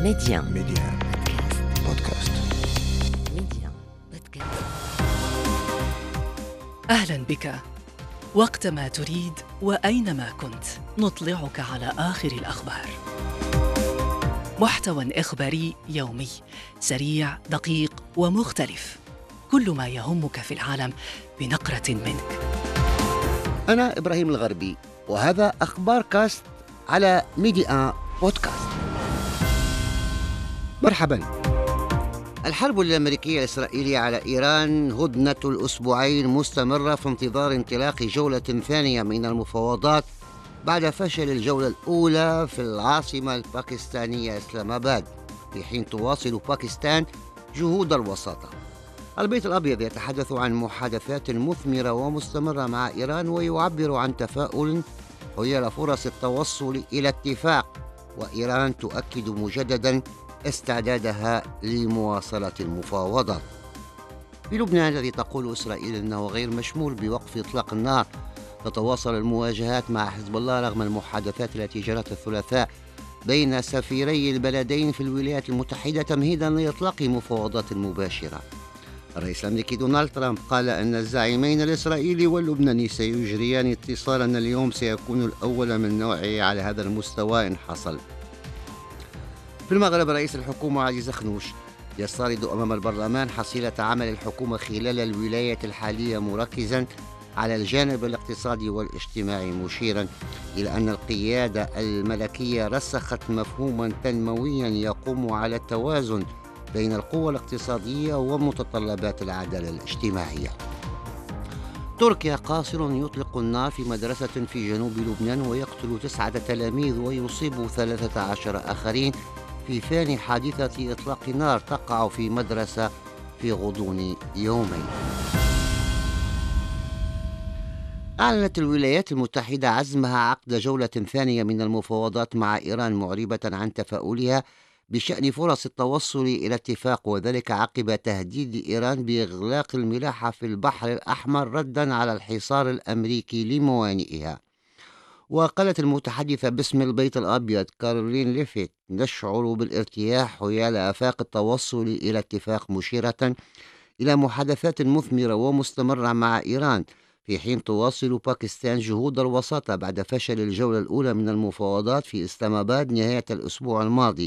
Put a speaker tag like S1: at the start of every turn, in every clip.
S1: ميديان
S2: بودكاست.
S3: أهلا بك. وقتما تريد وأينما كنت نطلعك على آخر الأخبار. محتوى إخباري يومي سريع دقيق ومختلف، كل ما يهمك في العالم بنقرة منك.
S2: أنا إبراهيم الغربي، وهذا أخبار كاست على ميديان بودكاست. مرحبا. الحرب الأمريكية الإسرائيلية على إيران هدنة الأسبوعين مستمرة في انتظار انطلاق جولة ثانية من المفاوضات بعد فشل الجولة الأولى في العاصمة الباكستانية إسلام آباد، في حين تواصل باكستان جهود الوساطة. البيت الأبيض يتحدث عن محادثات مثمرة ومستمرة مع إيران، ويعبر عن تفاؤل حيال فرص التوصل إلى اتفاق، وإيران تؤكد مجددا استعدادها لمواصلة المفاوضات. في لبنان، الذي تقول إسرائيل أنه غير مشمول بوقف إطلاق النار، تتواصل المواجهات مع حزب الله رغم المحادثات التي جرت الثلاثاء بين سفيري البلدين في الولايات المتحدة تمهيدا لإطلاق مفاوضات مباشرة. الرئيس الأمريكي دونالد ترامب قال أن الزعيمين الإسرائيلي واللبناني سيجريان اتصالا اليوم سيكون الأول من نوعه على هذا المستوى إن حصل. في المغرب، رئيس الحكومة علي زخنوش يستعرض أمام البرلمان حصيلة عمل الحكومة خلال الولاية الحالية، مركزا على الجانب الاقتصادي والاجتماعي، مشيرا إلى أن القيادة الملكية رسخت مفهوما تنمويا يقوم على التوازن بين القوى الاقتصادية ومتطلبات العدالة الاجتماعية. تركيا، قاصر يطلق النار في مدرسة في جنوب لبنان ويقتل 9 تلاميذ ويصيب 13 آخرين في ثاني حادثة إطلاق نار تقع في مدرسة في غضون يومين. أعلنت الولايات المتحدة عزمها عقد جولة ثانية من المفاوضات مع إيران، معربة عن تفاؤلها بشأن فرص التوصل إلى اتفاق، وذلك عقب تهديد إيران بإغلاق الملاحة في البحر الأحمر ردا على الحصار الأمريكي لموانئها. وقالت المتحدثة باسم البيت الأبيض كارولين ليفيت: نشعر بالارتياح حيال آفاق التوصل إلى اتفاق، مشيرة إلى محادثات مثمرة ومستمرة مع إيران، في حين تواصل باكستان جهود الوساطة بعد فشل الجولة الأولى من المفاوضات في إسلام آباد نهاية الأسبوع الماضي.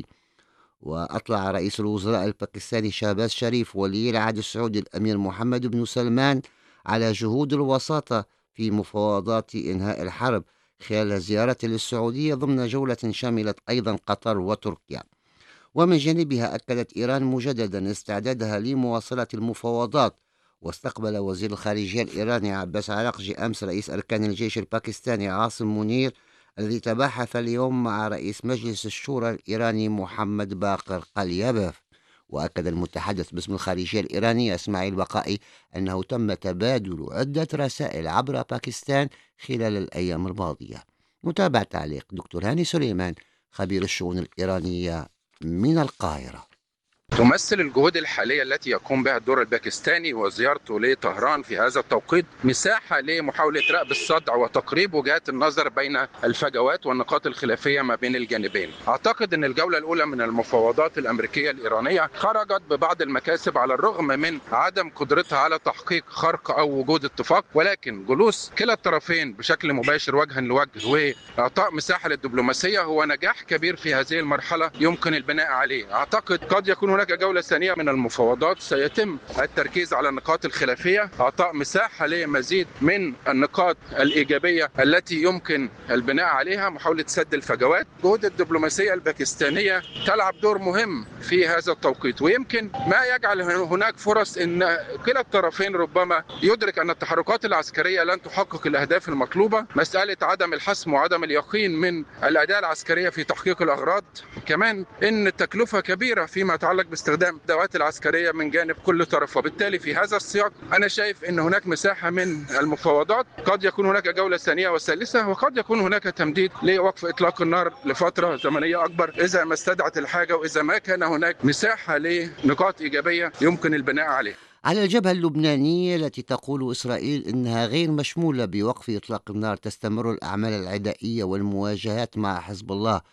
S2: وأطلع رئيس الوزراء الباكستاني شهباز شريف ولي العهد السعودي الأمير محمد بن سلمان على جهود الوساطة في مفاوضات إنهاء الحرب خلال زيارة للسعودية ضمن جولة شملت أيضا قطر وتركيا. ومن جانبها أكدت إيران مجددا استعدادها لمواصلة المفاوضات. واستقبل وزير الخارجية الإيراني عباس عراقجي أمس رئيس أركان الجيش الباكستاني عاصم منير، الذي تباحث اليوم مع رئيس مجلس الشورى الإيراني محمد باقر قليباف. وأكد المتحدث باسم الخارجية الإيرانية إسماعيل بقائي أنه تم تبادل عدة رسائل عبر باكستان خلال الأيام الماضية. نتابع تعليق دكتور هاني سليمان، خبير الشؤون الإيرانية من القاهرة.
S4: تمثل الجهود الحالية التي يقوم بها الدور الباكستاني وزيارته لطهران في هذا التوقيت مساحة لمحاولة رأب الصدع وتقريب وجهات النظر بين الفجوات والنقاط الخلافية ما بين الجانبين. أعتقد أن الجولة الأولى من المفاوضات الأمريكية الإيرانية خرجت ببعض المكاسب على الرغم من عدم قدرتها على تحقيق خرق أو وجود اتفاق، ولكن جلوس كلا الطرفين بشكل مباشر وجها لوجه وإعطاء مساحة للدبلوماسية هو نجاح كبير في هذه المرحلة يمكن البناء عليه. أعتقد قد يكون هناك جولة ثانية من المفاوضات سيتم التركيز على النقاط الخلافية، أعطاء مساحة لمزيد من النقاط الإيجابية التي يمكن البناء عليها، محاولة سد الفجوات. جهود الدبلوماسية الباكستانية تلعب دور مهم في هذا التوقيت، ويمكن ما يجعل هناك فرص أن كلا الطرفين ربما يدرك أن التحركات العسكرية لن تحقق الأهداف المطلوبة. مسألة عدم الحسم وعدم اليقين من الأداة العسكرية في تحقيق الأغراض، كمان أن التكلفة كبيرة فيما يتعلق باستخدام الأدوات العسكرية من جانب كل طرف. وبالتالي في هذا السياق أنا شايف أن هناك مساحة من المفاوضات، قد يكون هناك جولة ثانية وثالثة، وقد يكون هناك تمديد لوقف إطلاق النار لفترة زمنية أكبر إذا ما استدعت الحاجة، وإذا ما كان هناك مساحة لنقاط إيجابية يمكن البناء عليها.
S2: على الجبهة اللبنانية التي تقول إسرائيل إنها غير مشمولة بوقف إطلاق النار، تستمر الأعمال العدائية والمواجهات مع حزب الله،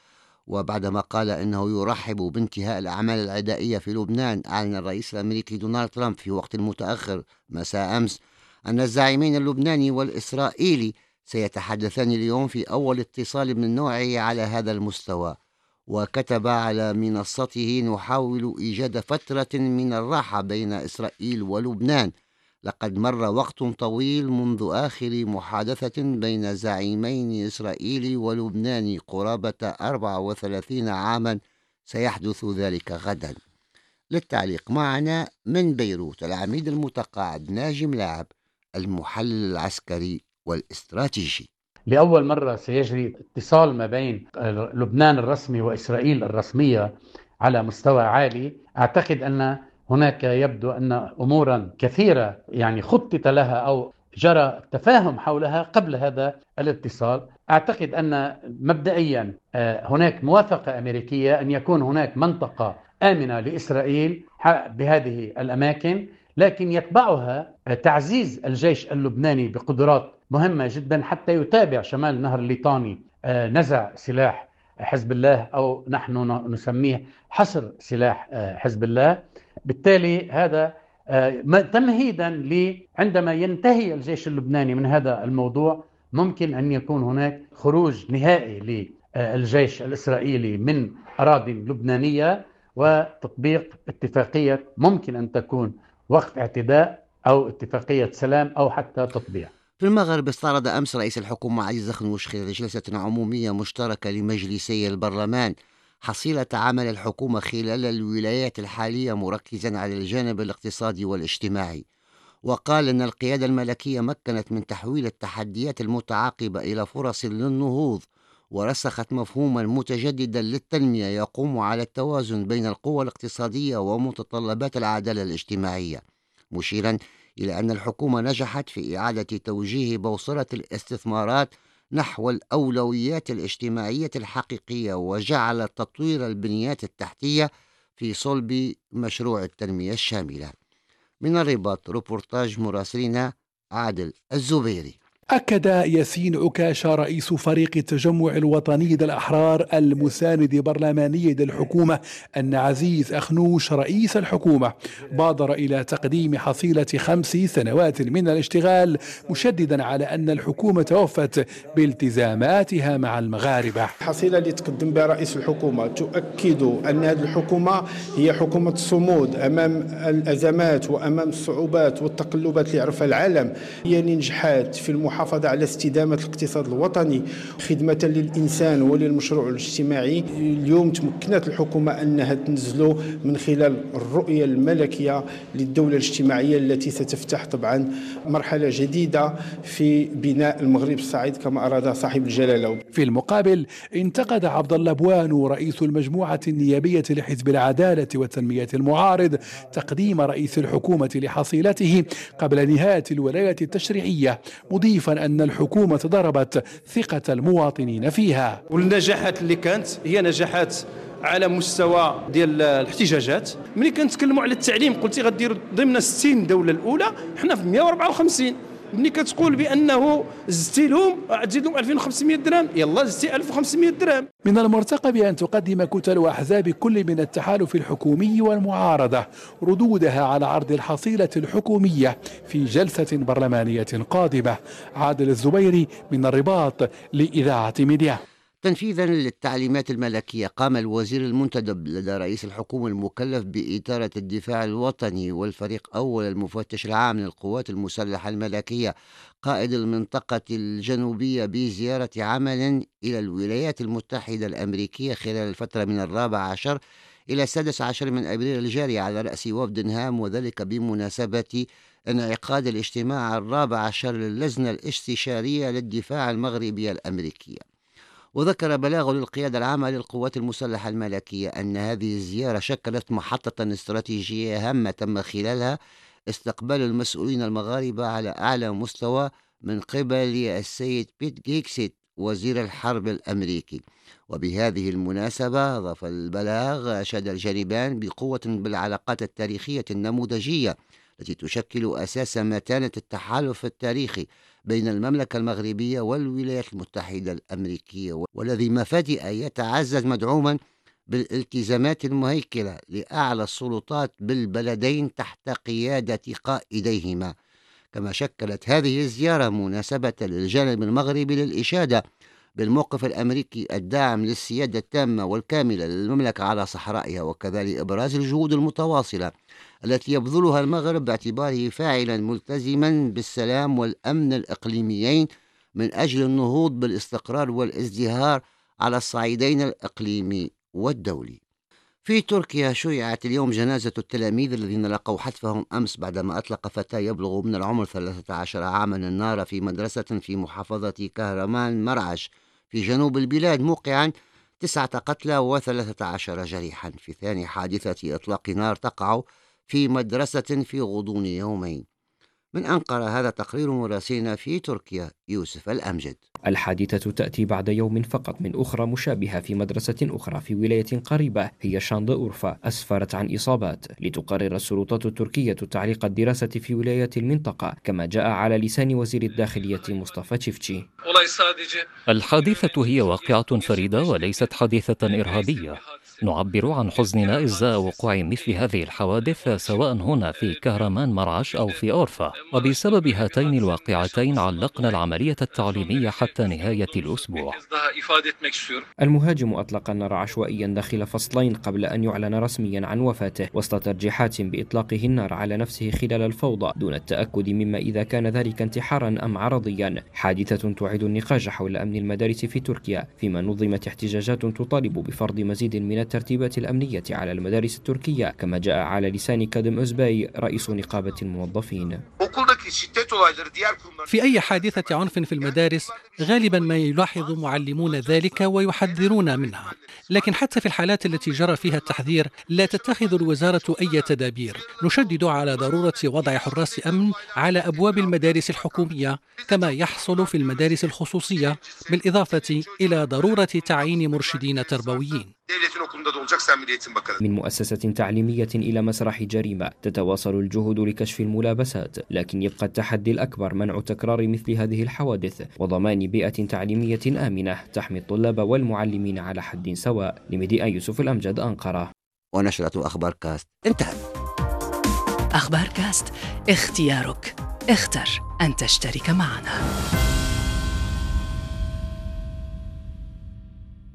S2: وبعدما قال إنه يرحب بانتهاء الأعمال العدائية في لبنان، أعلن الرئيس الأمريكي دونالد ترامب في وقت متأخر مساء أمس أن الزعيمين اللبناني والإسرائيلي سيتحدثان اليوم في أول اتصال من نوعه على هذا المستوى. وكتب على منصته: نحاول إيجاد فترة من الراحة بين إسرائيل ولبنان. لقد مر وقت طويل منذ آخر محادثة بين زعيمين إسرائيلي ولبناني قرابة 34 عاما، سيحدث ذلك غدا. للتعليق معنا من بيروت العميد المتقاعد ناجي ملاعب، المحلل العسكري والاستراتيجي.
S1: لأول مرة سيجري اتصال ما بين لبنان الرسمي وإسرائيل الرسمية على مستوى عالي. أعتقد أن هناك يبدو أن أمورا كثيرة خطط لها أو جرى تفاهم حولها قبل هذا الاتصال. أعتقد أن مبدئيا هناك موافقة أمريكية أن يكون هناك منطقة آمنة لإسرائيل بهذه الأماكن، لكن يتبعها تعزيز الجيش اللبناني بقدرات مهمة جدا حتى يتابع شمال نهر الليطاني نزع سلاح حزب الله، أو نحن نسميه حصر سلاح حزب الله. بالتالي هذا تمهيدا عندما ينتهي الجيش اللبناني من هذا الموضوع، ممكن أن يكون هناك خروج نهائي للجيش الإسرائيلي من أراضي لبنانية، وتطبيق اتفاقية ممكن أن تكون وقف اعتداء أو اتفاقية سلام أو حتى تطبيع.
S2: في المغرب استعرض أمس رئيس الحكومة عزيز زخنوش خلال جلسة عمومية مشتركة لمجلسي البرلمان حصيلة عمل الحكومة خلال الولايات الحالية، مركزا على الجانب الاقتصادي والاجتماعي. وقال أن القيادة الملكية مكنت من تحويل التحديات المتعاقبة إلى فرص للنهوض، ورسخت مفهوما متجددا للتنمية يقوم على التوازن بين القوى الاقتصادية ومتطلبات العدالة الاجتماعية، مشيرا إلى أن الحكومة نجحت في إعادة توجيه بوصلة الاستثمارات نحو الأولويات الاجتماعية الحقيقية، وجعل تطوير البنيات التحتية في صلب مشروع التنمية الشاملة. من الرباط روبورتاج مراسلنا عادل الزبيري.
S5: أكد ياسين عكاشة رئيس فريق التجمع الوطني للأحرار المساند برلماني للحكومة أن عزيز أخنوش رئيس الحكومة بادر إلى تقديم حصيلة 5 سنوات من الاشتغال، مشددا على أن الحكومة وفت بالتزاماتها مع المغاربة.
S6: الحصيلة اللي تقدم بها رئيس الحكومة تؤكد أن هذه الحكومة هي حكومة صمود أمام الأزمات وأمام الصعوبات والتقلبات اللي يعرفها العالم. هي نجحت في المحافظة على استدامة الاقتصاد الوطني خدمة للإنسان وللمشروع الاجتماعي. اليوم تمكنت الحكومة أنها تنزل من خلال الرؤية الملكية للدولة الاجتماعية التي ستفتح طبعا مرحلة جديدة في بناء المغرب الصعيد كما أراد صاحب الجلالة.
S5: في المقابل انتقد عبد الله بوانو رئيس المجموعة النيابية لحزب العدالة والتنمية المعارض تقديم رئيس الحكومة لحصيلته قبل نهاية الولاية التشريعية، مضيفا أن الحكومة ضربت ثقة المواطنين فيها.
S7: والنجاحات اللي كانت هي نجاحات على مستوى ديال الاحتجاجات. ملي كنتكلموا على التعليم قلتي غديروا ضمن 60 دولة الأولى، حنا في 154. ملي كتقول بأنه زدتي لهم تزيد لهم 2500 درهم، يلا زدتي 1500 درهم.
S5: من المرتقب أن تقدم كتل وأحزاب كل من التحالف الحكومي والمعارضة ردودها على عرض الحصيلة الحكومية في جلسة برلمانية قادمة. عادل الزبيري من الرباط لإذاعة ميديا.
S2: تنفيذا للتعليمات الملكية، قام الوزير المنتدب لدى رئيس الحكومة المكلف بإدارة الدفاع الوطني والفريق أول المفتش العام للقوات المسلحة الملكية قائد المنطقة الجنوبية بزيارة عمل إلى الولايات المتحدة الأمريكية خلال الفترة من 14 إلى 16 من أبريل الجاري على رأس وفد هام، وذلك بمناسبة انعقاد الاجتماع 14 للجنة الاستشارية للدفاع المغربية الأمريكية. وذكر بلاغ للقيادة العامة للقوات المسلحة الملكية أن هذه الزيارة شكلت محطة استراتيجية هامة تم خلالها استقبال المسؤولين المغاربة على أعلى مستوى من قبل السيد بيت جيكسيت وزير الحرب الأمريكي. وبهذه المناسبة أضاف البلاغ أشاد الجانبان بقوة بالعلاقات التاريخية النموذجية التي تشكل أساس متانة التحالف التاريخي بين المملكة المغربية والولايات المتحدة الأمريكية، والذي مفادئ يتعزز مدعوما بالالتزامات المهيكلة لأعلى السلطات بالبلدين تحت قيادة قائديهما. كما شكلت هذه الزيارة مناسبة للجانب المغربي للإشادة بالموقف الأمريكي الداعم للسيادة التامة والكاملة للمملكة على صحرائها، وكذلك إبراز الجهود المتواصلة التي يبذلها المغرب باعتباره فاعلا ملتزما بالسلام والأمن الإقليميين من أجل النهوض بالاستقرار والازدهار على الصعيدين الإقليمي والدولي. في تركيا شيعت اليوم جنازة التلاميذ الذين لقوا حتفهم أمس بعدما أطلق فتى يبلغ من العمر 13 عاما النار في مدرسة في محافظة كهرمان مرعش في جنوب البلاد، موقعا 9 قتلى و13 جريحا في ثاني حادثة إطلاق نار تقع في مدرسة في غضون يومين. من أنقرة هذا تقرير مراسلنا في تركيا يوسف الأمجد.
S8: الحادثة تأتي بعد يوم فقط من أخرى مشابهة في مدرسة أخرى في ولاية قريبة هي شاندورفا أسفرت عن إصابات. لتقرر السلطات التركية تعليق الدراسة في ولايات المنطقة، كما جاء على لسان وزير الداخلية مصطفى تشيفتشي.
S9: الحادثة هي واقعة فريدة وليست حادثة إرهابية. نعبر عن حزننا إزاء وقوع مثل هذه الحوادث سواء هنا في كهرمان مرعش أو في أورفا، وبسبب هاتين الواقعتين علقنا العملية التعليمية حتى نهاية الأسبوع.
S8: المهاجم أطلق النار عشوائيا داخل فصلين قبل أن يعلن رسميا عن وفاته، وسط ترجيحات بإطلاقه النار على نفسه خلال الفوضى دون التأكد مما إذا كان ذلك انتحارا أم عرضيا. حادثة تعيد النقاش حول أمن المدارس في تركيا، فيما نظمت احتجاجات تطالب بفرض مزيد من الترتيبات الأمنية على المدارس التركية، كما جاء على لسان كادم أزباي رئيس نقابة الموظفين.
S10: في أي حادثة عنف في المدارس غالبا ما يلاحظ معلمون ذلك ويحذرون منها، لكن حتى في الحالات التي جرى فيها التحذير لا تتخذ الوزارة أي تدابير. نشدد على ضرورة وضع حراس أمن على أبواب المدارس الحكومية كما يحصل في المدارس الخصوصية، بالإضافة إلى ضرورة تعيين مرشدين تربويين.
S8: من مؤسسة تعليمية إلى مسرح جريمة تتواصل الجهود لكشف الملابسات، لكن يبقى التحدي الأكبر منع تكرار مثل هذه الحوادث وضمان بيئة تعليمية آمنة تحمي الطلاب والمعلمين على حد سواء. لميديا يوسف الأمجد، أنقرة.
S2: ونشرة أخبار كاست انتهت.
S3: أخبار كاست، اختيارك، اختر أن تشترك معنا.